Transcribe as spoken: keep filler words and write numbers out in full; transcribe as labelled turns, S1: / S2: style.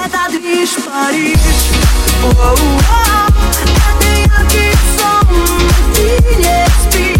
S1: Это движ Париж. Оу-оу, это яркий сон, ты не спишь.